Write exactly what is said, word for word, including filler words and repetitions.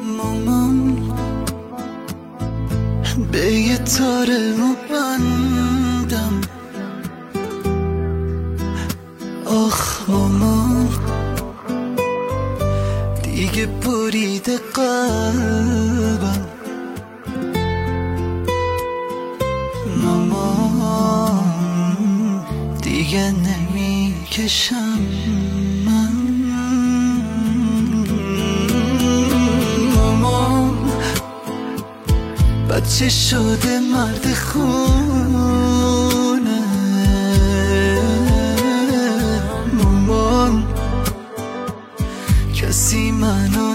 مامان به یه تاره رو بندم. آخ مامان دیگه بریده قلبم. مامان دیگه نمیکشم من. مامان بچه شده مرد خونه. مامان کسی منو